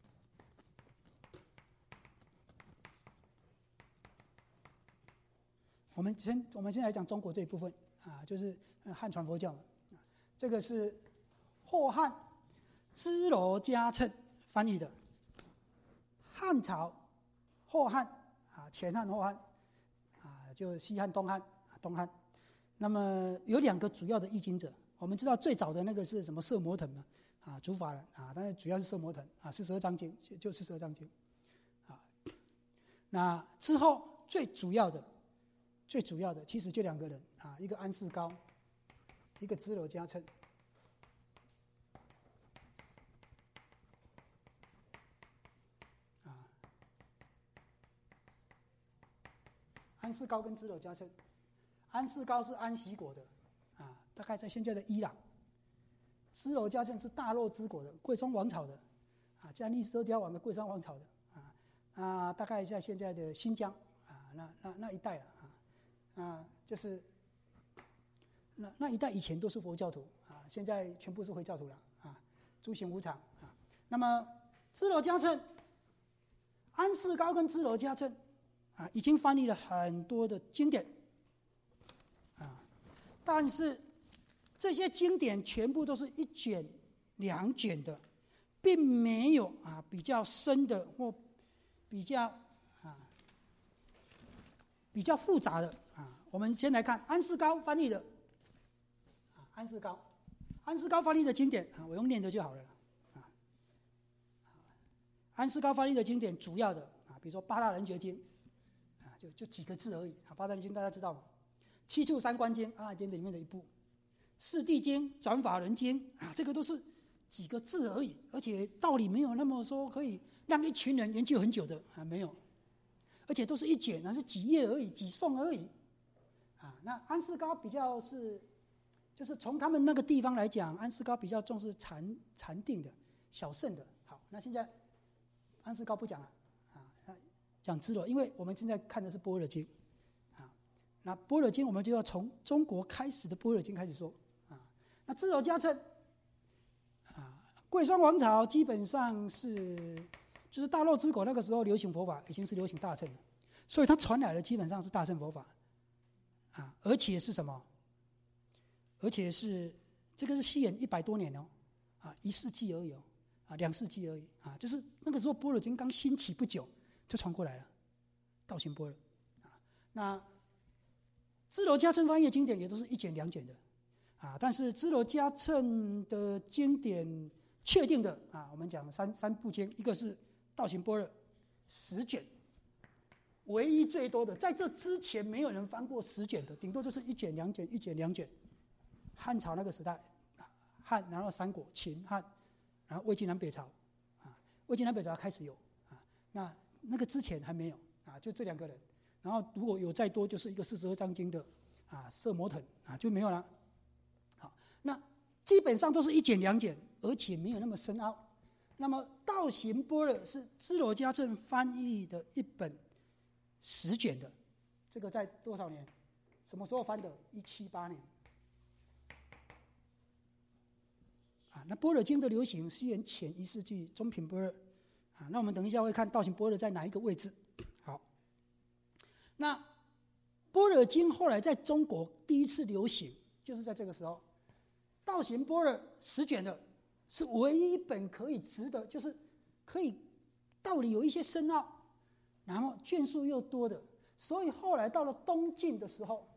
我们先我们先来讲中国这一部分啊，就是汉传佛教，这个是。后汉支罗迦谶翻译的，汉朝后汉啊，前汉后汉啊，就西汉东汉东汉。那么有两个主要的译经者，我们知道最早的那个是什么摄摩腾嘛啊，竺法人啊，但是主要是摄摩腾啊，四十二章经就是四十二章经啊。那之后最主要的最主要的其实就两个人啊，一个安世高，一个支罗迦谶。安世高跟支罗迦谶，安世高是安息国的，啊，大概在现在的伊朗；支罗迦谶是大肉支国的，贵霜王朝的，啊，迦密奢迦王的贵霜王朝的，啊，啊，大概在现在的新疆，啊， 那那那一代了啊，啊，就是那那一代以前都是佛教徒啊，现在全部是回教徒了啊，诸行无常啊。那么支罗迦谶、安世高跟支罗迦谶啊，已经翻译了很多的经典啊，但是这些经典全部都是一卷两卷的，并没有啊比较深的或比较啊比较复杂的啊。我们先来看安世高翻译的啊，安世高，安世高翻译的经典啊，我用念的就好了啊。安世高翻译的经典主要的啊，比如说八大人觉经啊，就就几个字而已啊。八大人觉经大家知道吗？七处三观经啊，经里面的一部。四谛经、转法轮经啊，这个都是几个字而已，而且道理没有那么说可以让一群人研究很久的啊，没有，而且都是一卷，那是几页而已，几颂而已啊。那安世高比较是，就是从他们那个地方来讲，安世高比较重视禅禅定的、小乘的。好，那现在安世高不讲了啊，讲支罗，因为我们现在看的是般若经啊，那般若经我们就要从中国开始的般若经开始说。那支罗迦谶啊，贵霜王朝基本上是就是大陆之国那个时候流行佛法已经是流行大乘了，所以它传来的基本上是大乘佛法啊，而且是什么？而且是这个是西元一百多年哦，啊，一世纪而已哦，啊，两世纪而已啊，就是那个时候般若经刚兴起不久就传过来了，道行般若啊。那支罗迦谶翻译的经典也都是一卷两卷的。啊，但是支罗迦谶的经典确定的啊，我们讲三三部经，一个是道行般若十卷，唯一最多的，在这之前没有人翻过十卷的，顶多就是一卷两卷，一卷两卷。汉朝那个时代，汉然后三国、秦汉，然后魏晋南北朝，啊，魏晋南北朝开始有啊，那那个之前还没有啊，就这两个人。然后如果有再多，就是一个四十二章经的啊，摄摩腾啊，就没有了。那基本上都是一卷两卷，而且没有那么深奥。那么道行般若是支罗迦谶翻译的一本十卷的，这个在多少年？什么时候翻的？一七八年。啊，那般若经的流行，西元前一世纪中品般若。啊，那我们等一下会看道行般若在哪一个位置。好，那般若经后来在中国第一次流行，就是在这个时候。道行般若十卷的是唯一一本可以值得，就是可以道理有一些深奥，然后卷数又多的。所以后来到了东晋的时候，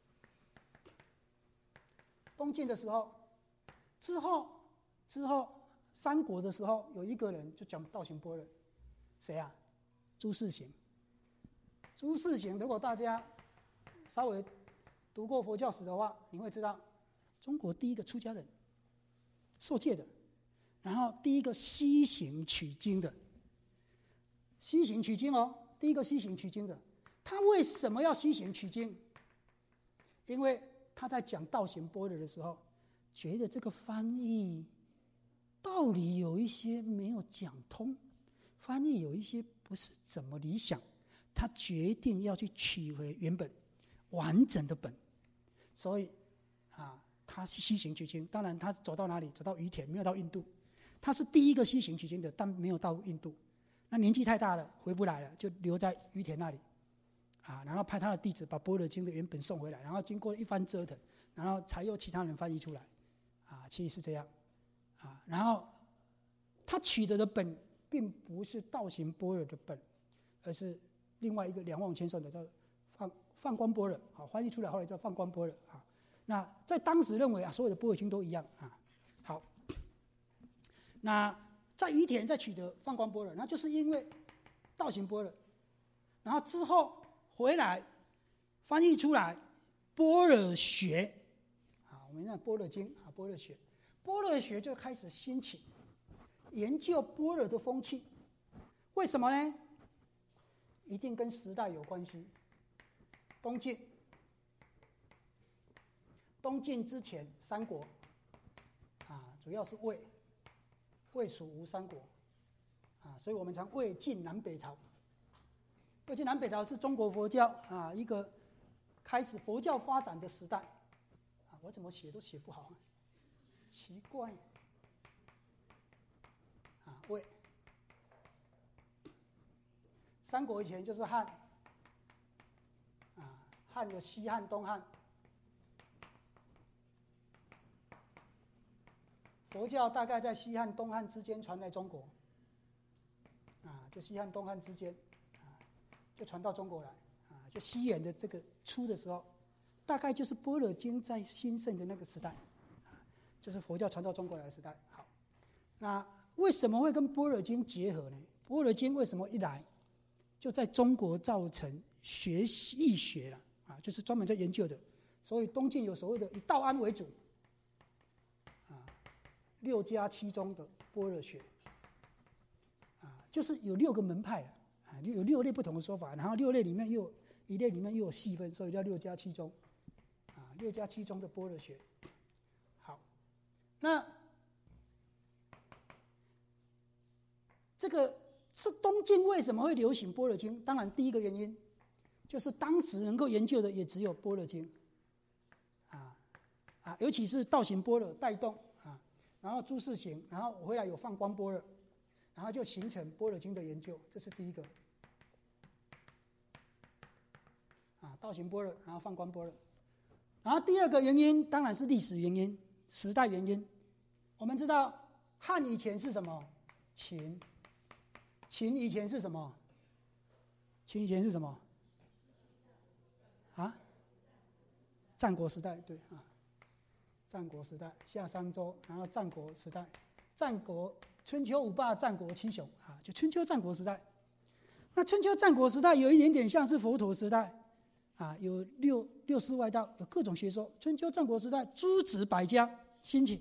东晋的时候之后之后三国的时候，有一个人就讲道行般若，谁啊？朱士行。朱士行，如果大家稍微读过佛教史的话，你会知道。中国第一个出家人，受戒的，然后第一个西行取经的，西行取经哦，第一个西行取经的，他为什么要西行取经？因为他在讲道行般若的时候，觉得这个翻译道理有一些没有讲通，翻译有一些不是怎么理想，他决定要去取回原本完整的本，所以啊。他是西行取经，当然他走到哪里？走到于田，没有到印度。他是第一个西行取经的，但没有到印度。那年纪太大了，回不来了，就留在于田那里，啊，然后派他的弟子把般若经的原本送回来，然后经过一番折腾，然后才由其他人翻译出来，啊，其实是这样，啊，然后他取得的本并不是道行般若的本，而是另外一个两万五千算的叫放放光般若，好，翻译出来后来叫放光般若，啊。那在当时认为啊，所有的般若经都一样啊。好，那在于田再取得放光般若，那就是因为道行般若，然后之后回来翻译出来般若学啊，我们讲般若经啊，般若学，般若学就开始兴起，研究般若的风气。为什么呢？一定跟时代有关系。东晋。东晋之前，三国啊，主要是魏，魏蜀吴三国啊，所以我们常魏晋南北朝。 魏晋南北朝是中国佛教啊一个开始佛教发展的时代啊，我怎么写都写不好、啊，奇怪啊！魏三国以前就是汉啊，汉有西汉、东汉。佛教大概在西汉、东汉之间传来中国，啊，就西汉、东汉之间，啊，就传到中国来，啊，就西元的这个初的时候，大概就是般若经在兴盛的那个时代，啊，就是佛教传到中国来的时代。好，那为什么会跟般若经结合呢？般若经为什么一来，就在中国造成学易学了，啊，就是专门在研究的，所以东晋有所谓的以道安为主。六家七宗的般若学，啊，就是有六个门派啊，有六类不同的说法，然后六类里面又有一类里面又有细分，所以叫六家七宗，啊，六家七宗的般若学。好，那这个是东晋为什么会流行般若经？当然，第一个原因就是当时能够研究的也只有般若经，啊啊，尤其是道行般若带动。然后诸事行，然后我回来有放光般若，然后就形成般若经的研究，这是第一个。啊，道行般若，然后放光般若。然后第二个原因当然是历史原因、时代原因。我们知道汉以前是什么？秦。秦以前是什么？秦以前是什么？啊？战国时代，对啊。战国时代，夏商周，然后战国时代，战国春秋五霸，战国七雄啊，就春秋战国时代。那春秋战国时代有一点点像是佛陀时代啊，有六六师外道，有各种学说。春秋战国时代，诸子百家兴起，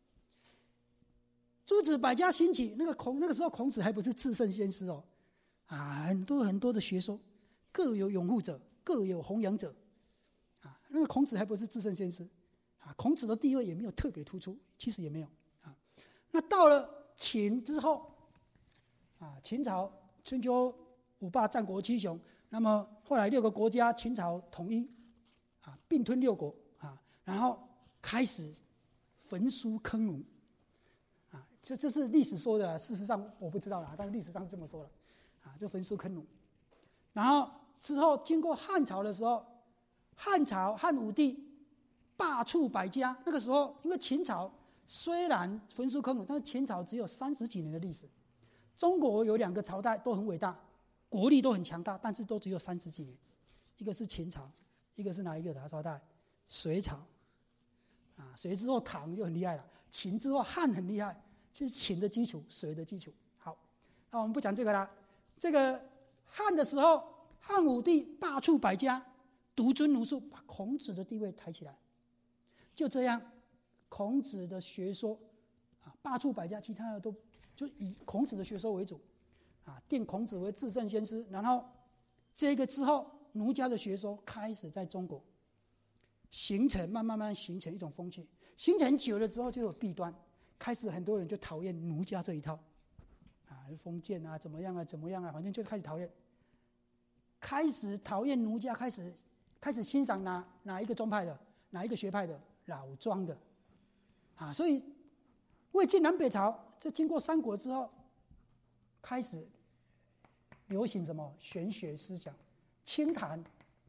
诸子百家兴起，那个孔那个时候孔子还不是至圣先师哦，啊，很多很多的学说，各有拥护者，各有弘扬者，啊，那个孔子还不是至圣先师。啊，孔子的地位也没有特别突出，其实也没有啊。那到了秦之后，啊，秦朝春秋五霸，战国七雄，那么后来六个国家秦朝统一，啊，并吞六国啊，然后开始焚书坑儒，啊，这这是历史说的啦，事实上我不知道啦，但是历史上是这么说的，啊，就焚书坑儒。然后之后经过汉朝的时候，汉朝汉武帝。罢黜百家，那个时候因为秦朝虽然焚书坑儒，但是秦朝只有三十几年的历史。中国有两个朝代都很伟大，国力都很强大，但是都只有三十几年。一个是秦朝，一个是哪一个朝代？隋朝。啊，隋之后唐就很厉害了，秦之后汉很厉害，是秦的基础，隋的基础。好，那我们不讲这个啦。这个汉的时候，汉武帝罢黜百家，独尊儒术，把孔子的地位抬起来。就这样，孔子的学说啊，罢黜百家，其他的都就以孔子的学说为主，啊，定孔子为至圣先师。然后这个之后，儒家的学说开始在中国形成，慢慢慢形成一种风气。形成久了之后，就有弊端，开始很多人就讨厌儒家这一套，啊，封建啊，怎么样啊，怎么样啊，反正就开始讨厌，开始讨厌儒家，开始开始欣赏哪哪一个宗派的，哪一个学派的。老庄的，啊，所以魏晋南北朝在经过三国之后，开始流行什么玄学思想，清谈、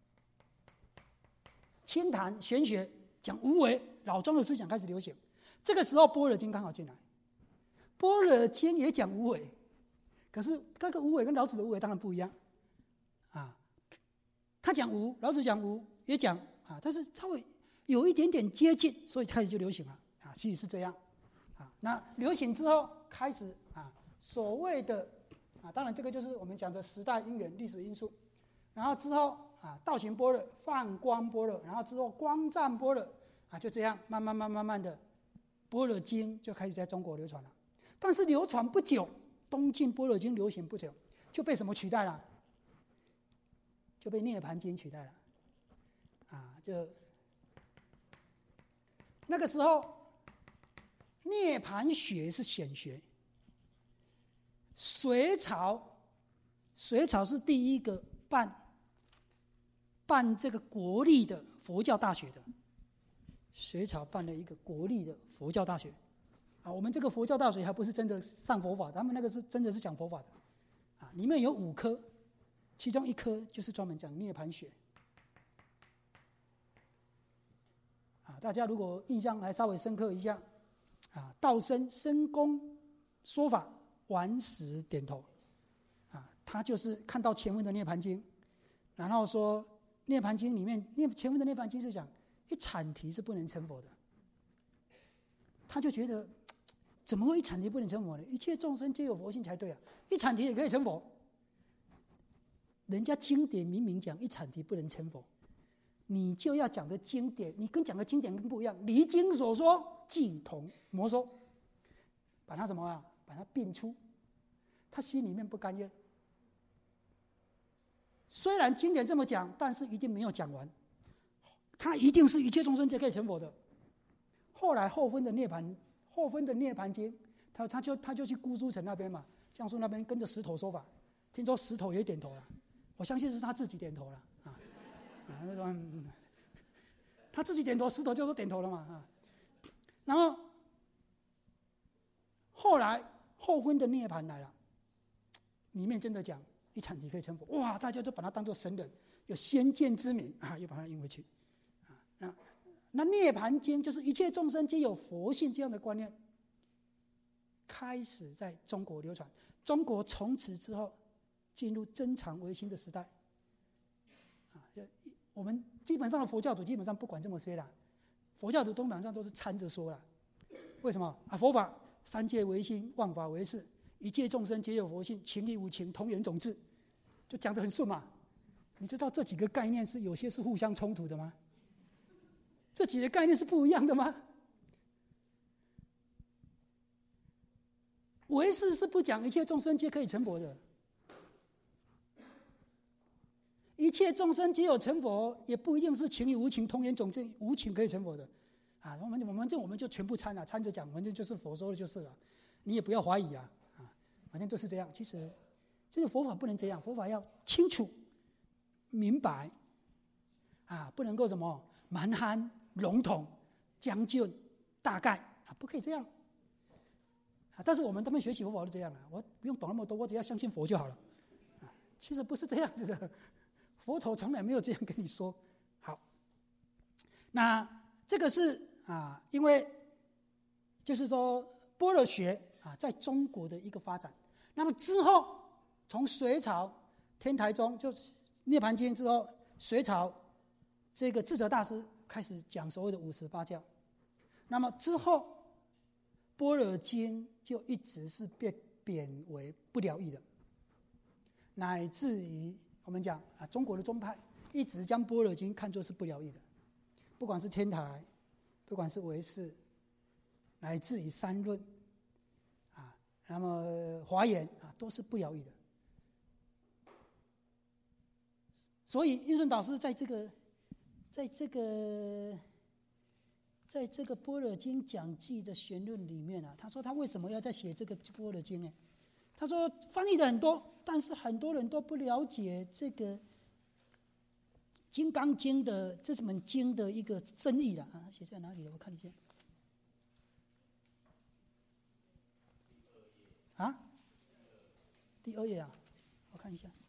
清谈玄学，讲无为，老庄的思想开始流行。这个时候般若经刚好进来，般若经也讲无为，可是这个无为跟老子的无为当然不一样，啊，他讲无，老子讲无也讲啊，但是稍微。有一点点接近，所以开始就流行了啊，其实是这样啊。那流行之后，开始啊，所谓的啊，当然这个就是我们讲的时代因缘、历史因素。然后之后啊，道行般若、放光般若，然后之后光湛般若啊，就这样慢慢慢慢慢的，般若经就开始在中国流传了。但是流传不久，东晋般若经流行不久，就被什么取代了？就被涅槃经取代了啊，就。那个时候，涅槃学是显学。隋朝，隋朝是第一个办办这个国立的佛教大学的。隋朝办了一个国立的佛教大学，啊，我们这个佛教大学还不是真的上佛法，他们那个是真的是讲佛法的，啊，里面有五科，其中一科就是专门讲涅槃学，啊，大家如果印象还稍微深刻一下，啊，道生深公说法，顽石点头，啊，他就是看到前文的涅槃经，然后说涅槃经里面，涅前文的涅槃经是讲。一阐提是不能成佛的，他就觉得怎么会一阐提不能成佛呢？一切众生皆有佛性才对啊，一阐提也可以成佛。人家经典明明讲一阐提不能成佛，你就要讲的经典，你跟讲的经典跟不一样。离经所说，即同魔说，把它什么啊？把它并出，他心里面不甘愿。虽然经典这么讲，但是一定没有讲完。他一定是一切众生皆可以成佛的。后来后分的涅槃，后分的涅槃经，他他就他就去姑苏城那边嘛，江苏那边跟着石头说法，听说石头也点头了，我相信是他自己点头了啊，啊那种、嗯、他自己点头，石头就说点头了嘛啊。然后后来后分的涅槃来了，里面真的讲一阐提可以成佛，哇，大家就把他当作神人，有先见之明啊，又把他引回去。那, 那涅槃经就是一切众生皆有佛性这样的观念，开始在中国流传。中国从此之后进入真常唯心的时代。啊，我们基本上的佛教徒基本上不管这么说啦，佛教徒基本上都是掺着说啦。为什么啊？佛法三界唯心，万法唯识，一切众生皆有佛性，情理无情，同源种智，就讲得很顺嘛。你知道这几个概念是有些是互相冲突的吗？这几个概念是不一样的吗？唯识是不讲一切众生皆可以成佛的，一切众生皆有成佛，也不一定是情与无情同源种智，无情可以成佛的。啊，我们我们这我们就全部掺了，掺着讲，反正就是佛说的就是了，你也不要怀疑啊，啊，反正就是这样。其实，这个佛法不能这样，佛法要清楚、明白，啊，不能够什么蛮憨。笼统、将就、大概啊，不可以这样啊！但是我们他们学习佛法是这样啊，我不用懂那么多，我只要相信佛就好了啊。其实不是这样子的，佛陀从来没有这样跟你说。好，那这个是啊，因为就是说般若学啊，在中国的一个发展。那么之后，从隋朝天台宗就涅槃经之后，隋朝这个智者大师。开始讲所谓的五十八教，那么之后，般若经就一直是被贬为不疗愈的，乃至于我们讲啊，中国的宗派一直将般若经看作是不疗愈的，不管是天台，不管是唯识，乃至于三论，啊，那么华严啊，都是不疗愈的。所以印顺导师在这个。在这个，在这个《般若经讲记》的玄论里面啊，他说他为什么要在写这个《般若经》呢？他说翻译的很多，但是很多人都不了解这个《金刚经》的这门经的一个深意了啊。写在哪里了？我看一下。啊？第二页啊，我看一下。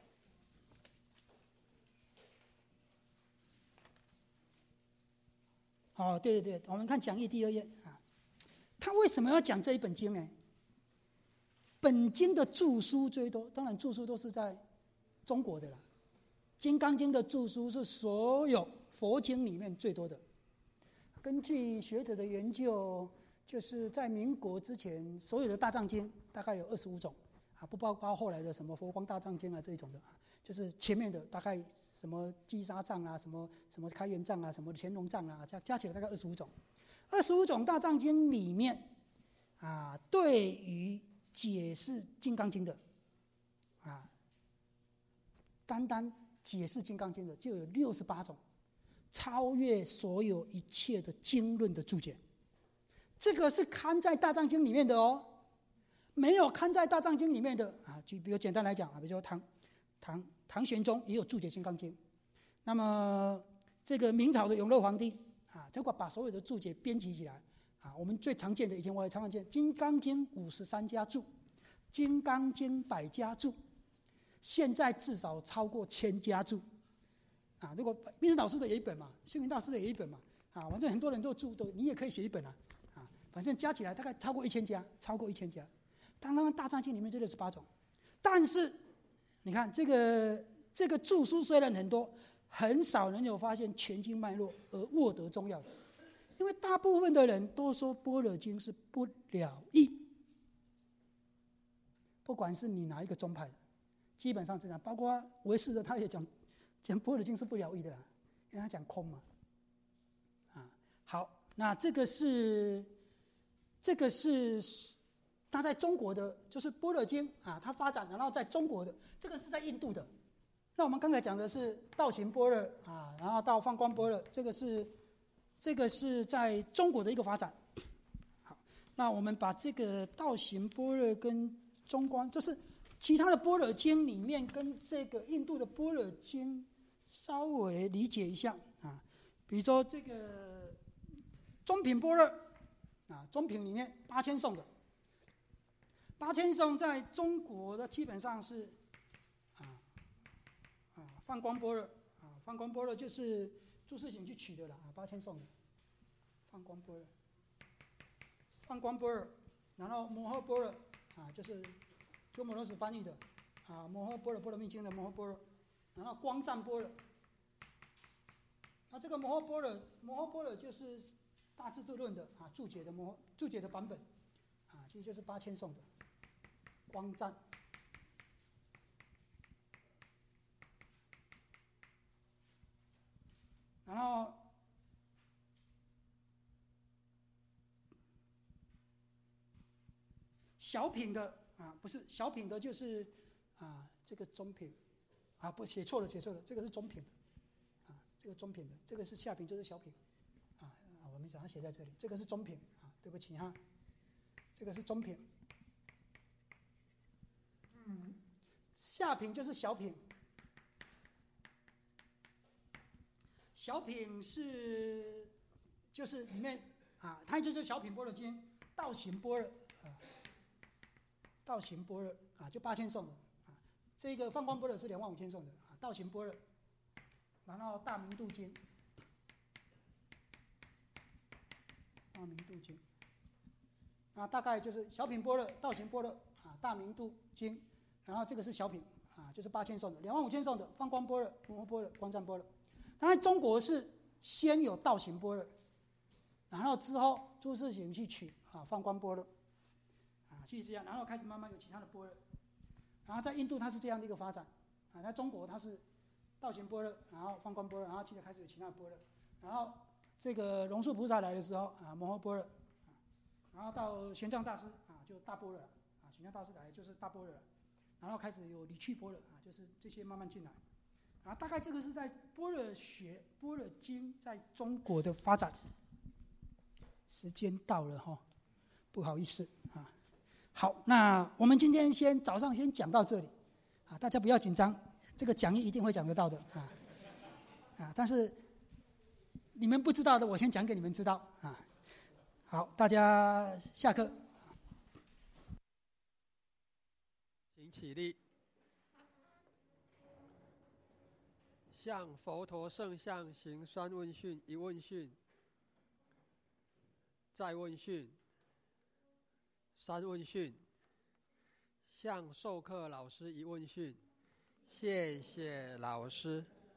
哦，对对对，我们看讲义第二页啊，他为什么要讲这一本经呢？本经的注疏最多，当然注疏都是在中国的啦。金刚经的注疏是所有佛经里面最多的。根据学者的研究，就是在民国之前，所有的大藏经大概有二十五种啊，不包括后来的什么佛光大藏经啊这一种的啊。就是前面的大概什么积沙藏啊，什么什么开元藏啊，什么乾隆藏啊，加加起来大概二十五种。二十五种大藏经里面，啊，对于解释《金刚经》的，啊，单单解释《金刚经》的就有六十八种，超越所有一切的经论的注解。这个是刊在大藏经里面的哦，没有刊在大藏经里面的啊。就比如简单来讲啊，比如说唐。 唐唐玄宗也有注解《金刚经》。那么这个明朝的永乐皇帝啊，结果把所有的注解编辑起来啊。我们最常见的，以前我也常常见《金刚经》五十三家注，《金刚经》百家注，现在至少超过千家注啊。如果密宗导师的有一本嘛，星云大师的有一本嘛啊，反正很多人都注都，你也可以写一本啊啊，反正加起来大概超过一千家，超过一千家。当然大藏经里面就六十八种，但是你看这个这个注疏虽然很多，很少人有发现全经脉络而握得中要的，因为大部分的人都说般若经是不了义，不管是你哪一个宗派的，基本上这样，包括唯识的他也讲讲般若经是不了义的啦，因为他讲空嘛。啊，好，那这个是这个是他在中国的，就是般若经啊，它发展，然后在中国的这个是在印度的。那我们刚才讲的是道行般若啊，然后到放光般若，这个是这个是在中国的一个发展。好，那我们把这个道行般若跟中观，就是其他的般若经里面跟这个印度的般若经稍微理解一下啊。比如说这个中品般若啊，中品里面八千颂的，八千颂在中国的基本上是啊啊放光般若啊，放光般若就是朱士行去取的了啊，八千颂的放光般若，放光般若，然后摩诃般若啊，就是鸠摩罗什翻译的啊，摩诃般若波罗蜜经的摩诃般若，然后光湛般若。那这个摩诃般若，摩诃般若就是大智度论的啊注解的摩注解的版本啊，其实就是八千颂的光湛。然后小品的啊，不是小品的，就是啊这个中品啊，不写错了，写错了，这个是中品的啊，这个中品的，这个是下品，就是小品啊，我没想它写在这里，这个是中品啊，对不起哈，这个是中品，嗯，下品就是小品，小品是就是里面啊，它就是小品般若经，道行般若啊。道行般若啊，就八千颂的啊，这个放光般若是两万五千颂的啊，道行般若，然后大明度经，大明度经，啊，大概就是小品般若、道行般若啊，大明度经，然后这个是小品啊，就是八千颂的，两万五千颂的放光般若、摩诃般若、光湛般若。当然中国是先有道行般若，然后之后朱士行去取啊放光般若。就是这样，然后开始慢慢有其他的般若，然后在印度它是这样的一个发展啊，在中国它是道行般若，然后放光般若，然后接着开始有其他的般若，然后这个龙树菩萨来的时候啊，摩诃般若，然后到玄奘大师啊，就大般若啊，玄奘大师来就是大般若，然后开始有理趣般若啊，就是这些慢慢进来，啊，大概这个是在般若学、般若经在中国的发展。时间到了哈，不好意思啊。好，那我们今天先早上先讲到这里，啊，大家不要紧张，这个讲义一定会讲得到的啊，啊，但是你们不知道的，我先讲给你们知道啊。好，大家下课。 请起立，向佛陀圣像行三问讯：一问讯，再问讯。三问讯，向授课老师一问讯，谢谢老师。